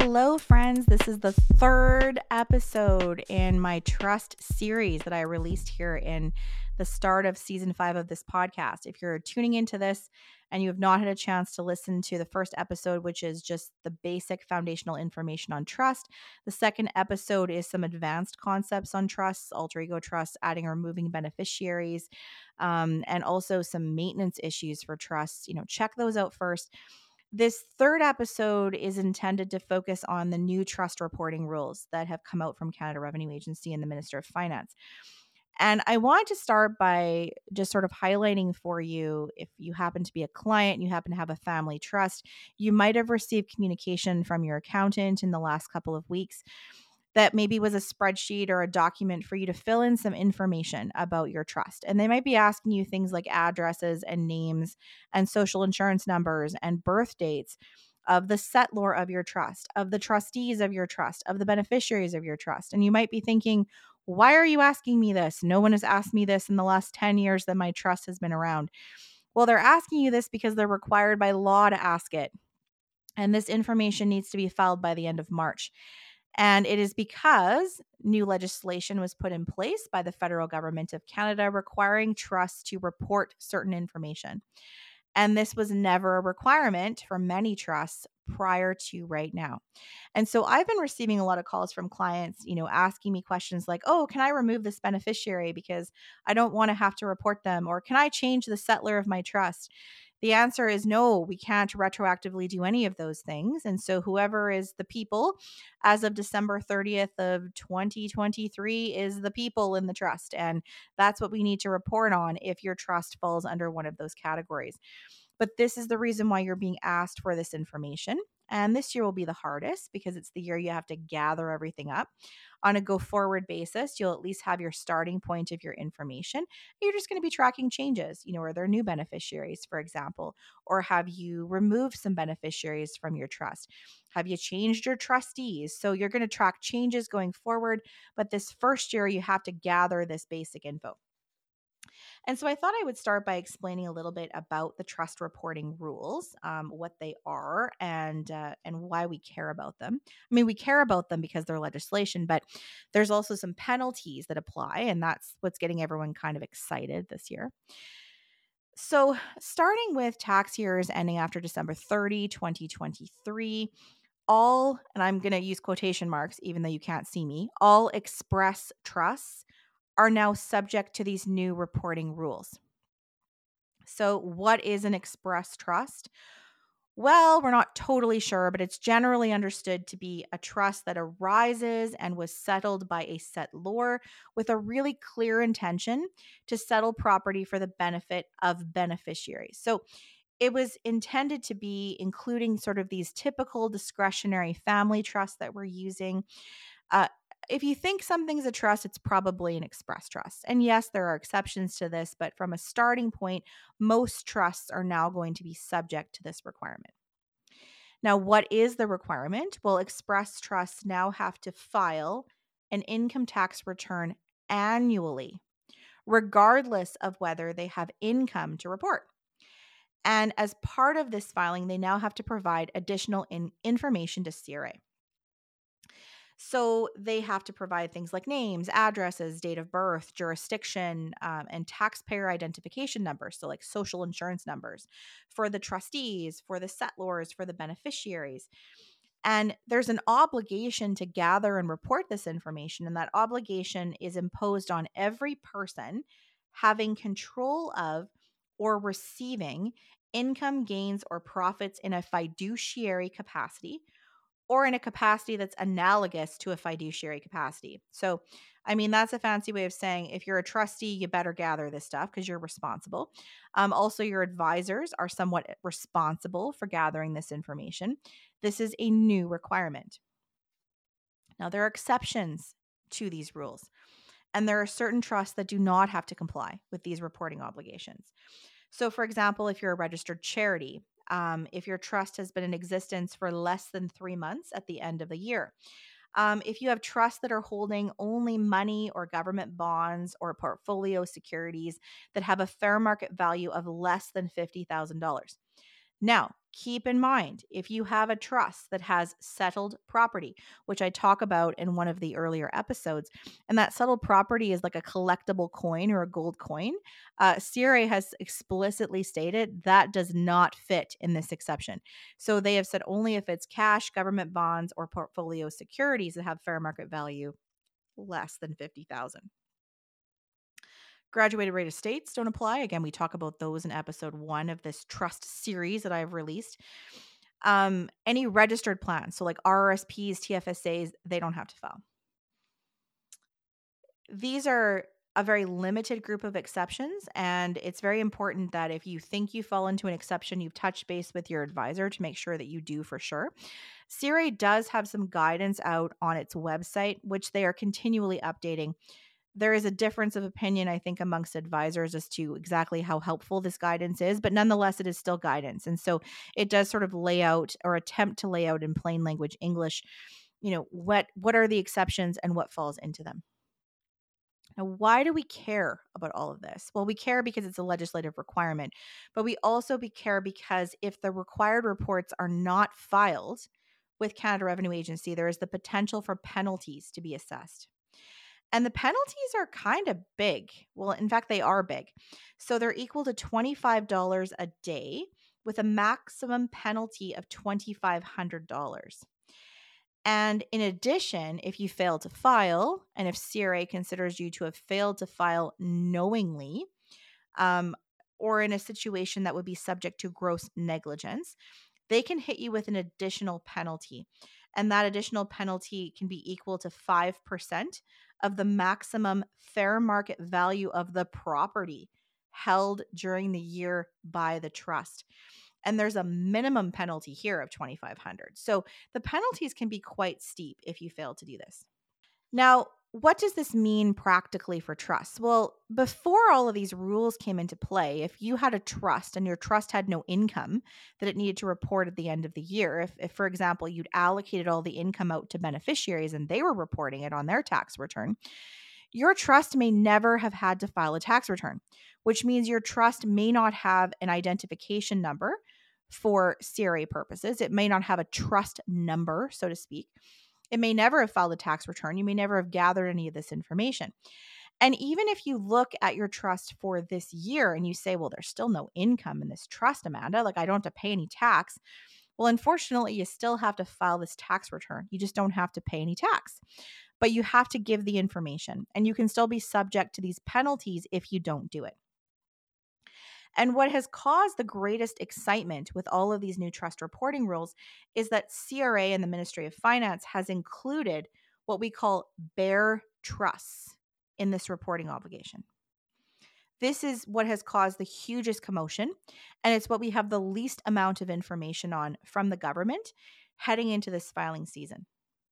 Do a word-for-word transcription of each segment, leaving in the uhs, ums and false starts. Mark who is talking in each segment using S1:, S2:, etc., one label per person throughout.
S1: Hello, friends. This is the third episode in my trust series that I released here in the start of season five of this podcast. If you're tuning into this and you have not had a chance to listen to the first episode, which is just the basic foundational information on trust, the second episode is some advanced concepts on trusts, alter ego trusts, adding or removing beneficiaries, um, and also some maintenance issues for trusts. You know, check those out first. This third episode is intended to focus on the new trust reporting rules that have come out from Canada Revenue Agency and the Minister of Finance. And I want to start by just sort of highlighting for you, if you happen to be a client and you happen to have a family trust, you might have received communication from your accountant in the last couple of weeks that maybe was a spreadsheet or a document for you to fill in some information about your trust. And they might be asking you things like addresses and names and social insurance numbers and birth dates of the settlor of your trust, of the trustees of your trust, of the beneficiaries of your trust. And you might be thinking, why are you asking me this? No one has asked me this in the last ten years that my trust has been around. Well, they're asking you this because they're required by law to ask it. And this information needs to be filed by the end of March. And it is because new legislation was put in place by the federal government of Canada requiring trusts to report certain information. And this was never a requirement for many trusts prior to right now. And so I've been receiving a lot of calls from clients, you know, asking me questions like, oh, can I remove this beneficiary because I don't want to have to report them? Or can I change the settlor of my trust? The answer is no, we can't retroactively do any of those things. And so whoever is the people as of December thirtieth of twenty twenty-three is the people in the trust. And that's what we need to report on if your trust falls under one of those categories. But this is the reason why you're being asked for this information. And this year will be the hardest because it's the year you have to gather everything up. On a go forward basis, you'll at least have your starting point of your information. You're just going to be tracking changes. You know, are there new beneficiaries, for example? Or have you removed some beneficiaries from your trust? Have you changed your trustees? So you're going to track changes going forward. But this first year, you have to gather this basic info. And so I thought I would start by explaining a little bit about the trust reporting rules, um, what they are, and uh, and why we care about them. I mean, we care about them because they're legislation, but there's also some penalties that apply, and that's what's getting everyone kind of excited this year. So starting with tax years ending after December thirtieth, twenty twenty-three, all, and I'm going to use quotation marks, even though you can't see me, all express trusts are now subject to these new reporting rules. So, what is an express trust? Well, we're not totally sure, but it's generally understood to be a trust that arises and was settled by a settlor with a really clear intention to settle property for the benefit of beneficiaries. So, it was intended to be including sort of these typical discretionary family trusts that we're using. Uh, if you think something's a trust, it's probably an express trust. And yes, there are exceptions to this, but from a starting point, most trusts are now going to be subject to this requirement. Now, what is the requirement? Well, express trusts now have to file an income tax return annually, regardless of whether they have income to report. And as part of this filing, they now have to provide additional in- information to C R A. So they have to provide things like names, addresses, date of birth, jurisdiction, um, and taxpayer identification numbers. So, like social insurance numbers for the trustees, for the settlors, for the beneficiaries. And there's an obligation to gather and report this information. And that obligation is imposed on every person having control of or receiving income gains or profits in a fiduciary capacity or in a capacity that's analogous to a fiduciary capacity. So, I mean, that's a fancy way of saying if you're a trustee, you better gather this stuff because you're responsible. Um, also, your advisors are somewhat responsible for gathering this information. This is a new requirement. Now, there are exceptions to these rules, and there are certain trusts that do not have to comply with these reporting obligations. So, for example, if you're a registered charity, um, if your trust has been in existence for less than three months at the end of the year, um, if you have trusts that are holding only money or government bonds or portfolio securities that have a fair market value of less than fifty thousand dollars. Now, keep in mind, if you have a trust that has settled property, which I talk about in one of the earlier episodes, and that settled property is like a collectible coin or a gold coin, uh, C R A has explicitly stated that does not fit in this exception. So they have said only if it's cash, government bonds, or portfolio securities that have fair market value less than fifty thousand dollars. Graduated rate estates don't apply. Again, we talk about those in episode one of this trust series that I've released. Um, any registered plans, so like R R S Ps, T F S As, they don't have to file. These are a very limited group of exceptions, and it's very important that if you think you fall into an exception, you've touched base with your advisor to make sure that you do for sure. C R A does have some guidance out on its website, which they are continually updating. There is a difference of opinion, I think, amongst advisors as to exactly how helpful this guidance is, but nonetheless, it is still guidance. And so it does sort of lay out or attempt to lay out in plain language English, you know, what what are the exceptions and what falls into them. Now, why do we care about all of this? Well, we care because it's a legislative requirement, but we also be care because if the required reports are not filed with Canada Revenue Agency, there is the potential for penalties to be assessed. And the penalties are kind of big. Well, in fact, they are big. So they're equal to twenty-five dollars a day with a maximum penalty of two thousand five hundred dollars. And in addition, if you fail to file, and if C R A considers you to have failed to file knowingly, um, or in a situation that would be subject to gross negligence, they can hit you with an additional penalty. And that additional penalty can be equal to five percent of the maximum fair market value of the property held during the year by the trust. And there's a minimum penalty here of twenty-five hundred dollars. So the penalties can be quite steep if you fail to do this. Now, what does this mean practically for trusts? Well, before all of these rules came into play, if you had a trust and your trust had no income that it needed to report at the end of the year, if, if for example, you'd allocated all the income out to beneficiaries and they were reporting it on their tax return, your trust may never have had to file a tax return, which means your trust may not have an identification number for C R A purposes. It may not have a trust number, so to speak. It may never have filed a tax return. You may never have gathered any of this information. And even if you look at your trust for this year and you say, well, there's still no income in this trust, Amanda, like I don't have to pay any tax. Well, unfortunately, you still have to file this tax return. You just don't have to pay any tax, but you have to give the information and you can still be subject to these penalties if you don't do it. And what has caused the greatest excitement with all of these new trust reporting rules is that C R A and the Ministry of Finance has included what we call bare trusts in this reporting obligation. This is what has caused the hugest commotion, and it's what we have the least amount of information on from the government heading into this filing season.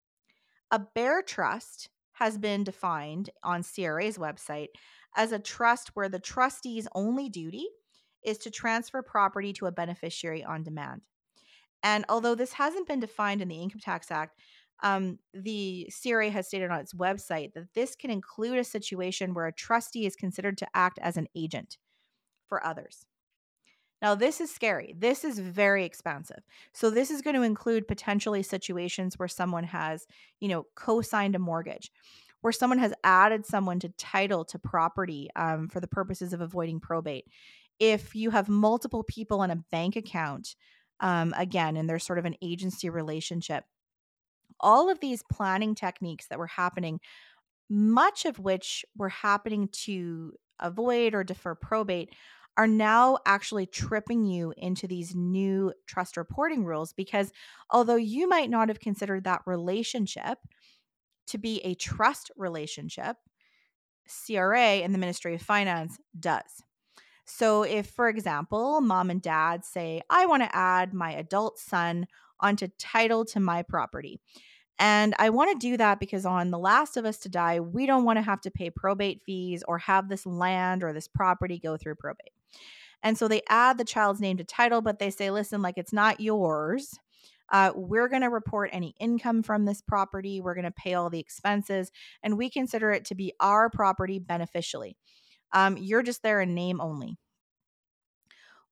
S1: A bare trust has been defined on C R A's website as a trust where the trustee's only duty is to transfer property to a beneficiary on demand. And although this hasn't been defined in the Income Tax Act, um, the C R A has stated on its website that this can include a situation where a trustee is considered to act as an agent for others. Now, this is scary. This is very expansive. So this is going to include potentially situations where someone has, you know, co-signed a mortgage, where someone has added someone to title to property um, for the purposes of avoiding probate. If you have multiple people in a bank account, um, again, and there's sort of an agency relationship, all of these planning techniques that were happening, much of which were happening to avoid or defer probate, are now actually tripping you into these new trust reporting rules because although you might not have considered that relationship to be a trust relationship, C R A and the Ministry of Finance does. So if, for example, mom and dad say, I want to add my adult son onto title to my property. And I want to do that because on The Last of Us to Die, we don't want to have to pay probate fees or have this land or this property go through probate. And so they add the child's name to title, but they say, listen, like it's not yours. Uh, we're going to report any income from this property. We're going to pay all the expenses, and we consider it to be our property beneficially. Um, you're just there in name only.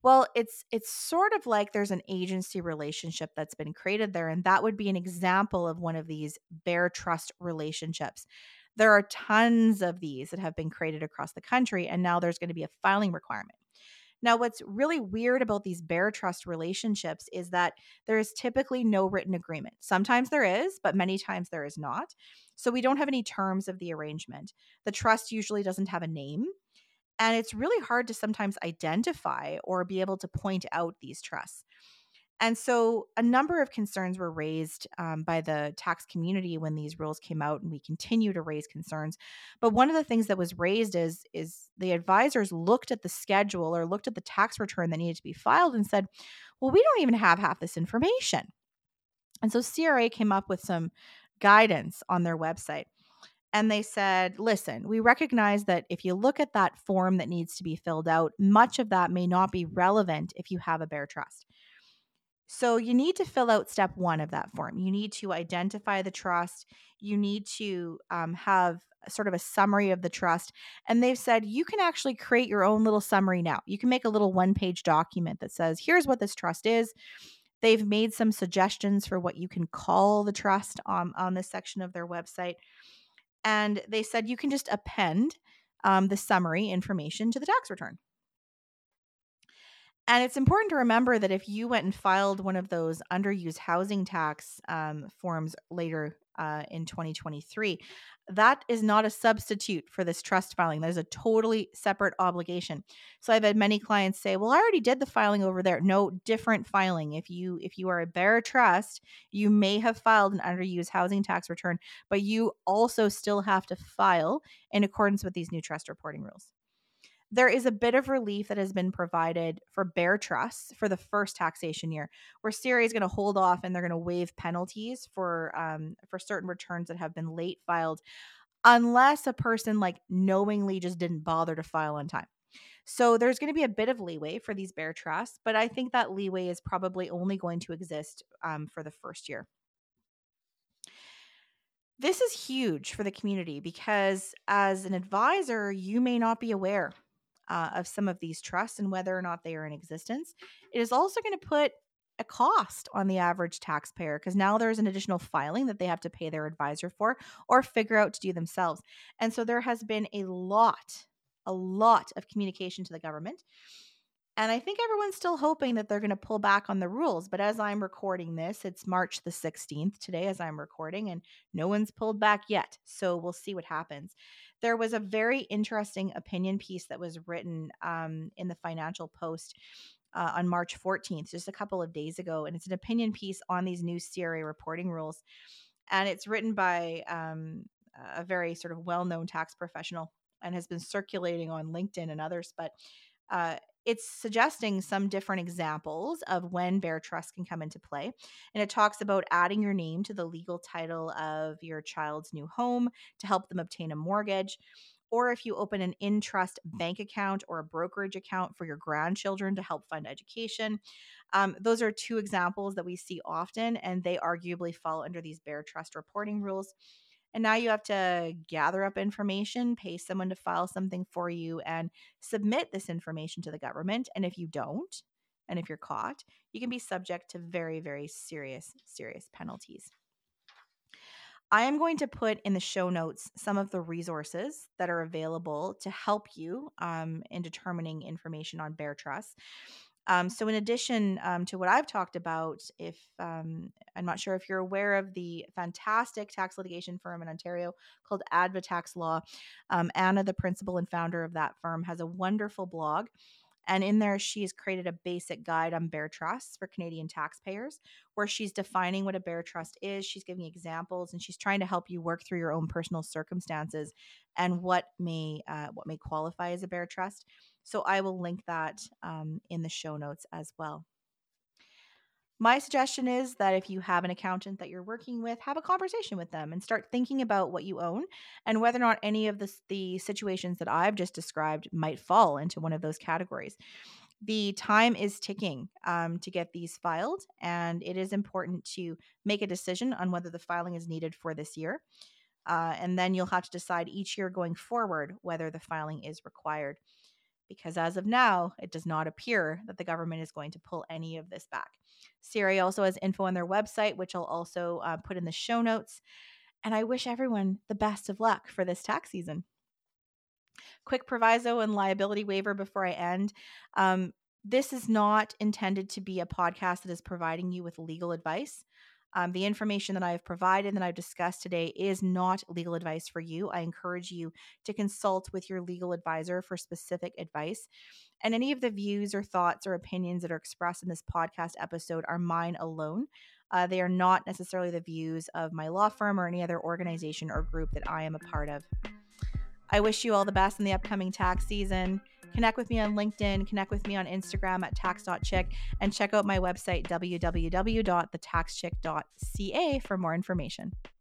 S1: Well, it's it's sort of like there's an agency relationship that's been created there, and that would be an example of one of these bare trust relationships. There are tons of these that have been created across the country, and now there's going to be a filing requirement. Now, what's really weird about these bare trust relationships is that there is typically no written agreement. Sometimes there is, but many times there is not. So we don't have any terms of the arrangement. The trust usually doesn't have a name. And it's really hard to sometimes identify or be able to point out these trusts. And so a number of concerns were raised um, by the tax community when these rules came out, and we continue to raise concerns. But one of the things that was raised is, is the advisors looked at the schedule or looked at the tax return that needed to be filed and said, well, we don't even have half this information. And so C R A came up with some guidance on their website. And they said, listen, we recognize that if you look at that form that needs to be filled out, much of that may not be relevant if you have a bare trust. So you need to fill out step one of that form. You need to identify the trust. You need to um, have sort of a summary of the trust. And they've said you can actually create your own little summary now. You can make a little one page document that says, here's what this trust is. They've made some suggestions for what you can call the trust on, on this section of their website. And they said you can just append um, the summary information to the tax return. And it's important to remember that if you went and filed one of those underused housing tax um, forms later uh, in twenty twenty-three, that is not a substitute for this trust filing. There's a totally separate obligation. So I've had many clients say, "Well, I already did the filing over there." No, different filing. If you if you are a bare trust, you may have filed an underused housing tax return, but you also still have to file in accordance with these new trust reporting rules. There is a bit of relief that has been provided for bare trusts for the first taxation year, where C R A is going to hold off and they're going to waive penalties for um, for certain returns that have been late filed, unless a person like knowingly just didn't bother to file on time. So there's going to be a bit of leeway for these bare trusts, but I think that leeway is probably only going to exist um, for the first year. This is huge for the community because as an advisor, you may not be aware uh, of some of these trusts and whether or not they are in existence. It is also going to put a cost on the average taxpayer because now there's an additional filing that they have to pay their advisor for or figure out to do themselves. And so there has been a lot, a lot of communication to the government. And I think everyone's still hoping that they're going to pull back on the rules. But as I'm recording this, it's March the sixteenth today as I'm recording, and no one's pulled back yet. So we'll see what happens. There was a very interesting opinion piece that was written um, in the Financial Post uh, on March fourteenth, just a couple of days ago. And it's an opinion piece on these new C R A reporting rules. And it's written by um, a very sort of well known tax professional and has been circulating on LinkedIn and others. But uh, it's suggesting some different examples of when bare trust can come into play. And it talks about adding your name to the legal title of your child's new home to help them obtain a mortgage. Or if you open an in trust bank account or a brokerage account for your grandchildren to help fund education. Um, those are two examples that we see often, and they arguably fall under these bare trust reporting rules. And now you have to gather up information, pay someone to file something for you, and submit this information to the government. And if you don't, and if you're caught, you can be subject to very, very serious, serious penalties. I am going to put in the show notes some of the resources that are available to help you um, in determining information on bare trust. Um, so, in addition um, to what I've talked about, if um, I'm not sure if you're aware of the fantastic tax litigation firm in Ontario called Advatax Law, um, Anna, the principal and founder of that firm, has a wonderful blog. And in there, she has created a basic guide on bare trusts for Canadian taxpayers, where she's defining what a bare trust is. She's giving examples, and she's trying to help you work through your own personal circumstances and what may uh, what may qualify as a bare trust. So I will link that um, in the show notes as well. My suggestion is that if you have an accountant that you're working with, have a conversation with them and start thinking about what you own and whether or not any of the, the situations that I've just described might fall into one of those categories. The time is ticking um, to get these filed, and it is important to make a decision on whether the filing is needed for this year. Uh, and then you'll have to decide each year going forward whether the filing is required. because as of now, it does not appear that the government is going to pull any of this back. C R A also has info on their website, which I'll also uh, put in the show notes. And I wish everyone the best of luck for this tax season. Quick proviso and liability waiver before I end. Um, this is not intended to be a podcast that is providing you with legal advice. Um, the information that I have provided and that I've discussed today is not legal advice for you. I encourage you to consult with your legal advisor for specific advice. And any of the views or thoughts or opinions that are expressed in this podcast episode are mine alone. Uh, they are not necessarily the views of my law firm or any other organization or group that I am a part of. I wish you all the best in the upcoming tax season. Connect with me on LinkedIn, connect with me on Instagram at tax dot chick, and check out my website, w w w dot the tax chick dot c a, for more information.